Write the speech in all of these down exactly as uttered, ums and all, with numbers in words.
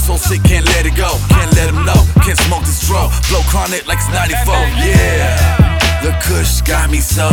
so sick, can't let it go. Can't let him know, can't smoke this draw. Blow chronic like it's ninety-four, yeah. The kush got me so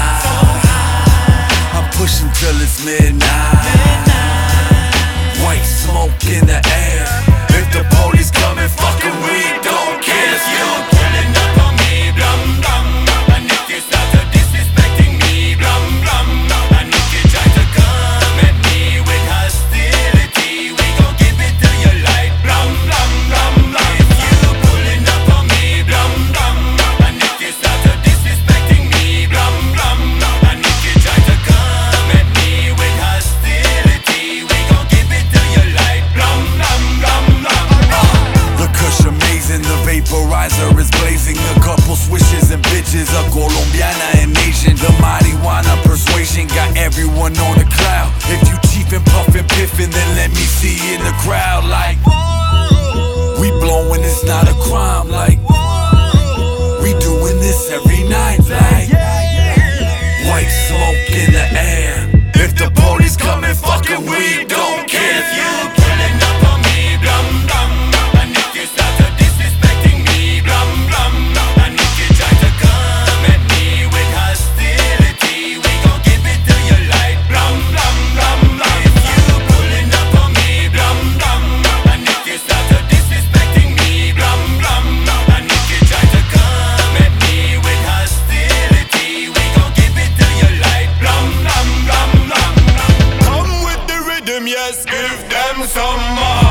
high, I'm pushing till it's midnight. White smoke in the air. If the police come and fucking we don't care. If you pulling up on me, blum blum, and if you start to disrespecting me, blum blum, and if you try to come at me with hostility, we gon' give it to you like blum blum blum blum. If you pulling up on me, blum blum, and if you start to disrespecting me, blum blum, and if you try to come at me with hostility, we gon' give it to you like blum blum blum blum. The kush amazing, the vaporizer is blazing. A couple swishes and bitches, a Colombiana and Asian. The marijuana persuasion got everyone on the cloud. If you cheapin', puffin', piffin', then let me see you in the crowd. Like, we blowin', it's not a crime. Like, we doing this every night. Like, white smoke in the air. If the police come and fucking we don't care. If you pulling up on me, blum blum, and if you start to disrespecting me, blum blum, and if you try to come at me with hostility, we gon' give it to you like blum blum blum blum. If you pulling up on me, blum blum, and if you start to disrespecting me, blum blum, and if you try to come at me with hostility, we gon' give it to you like blum blum blum blum blum. Come with the rhythm, yes, give them some more.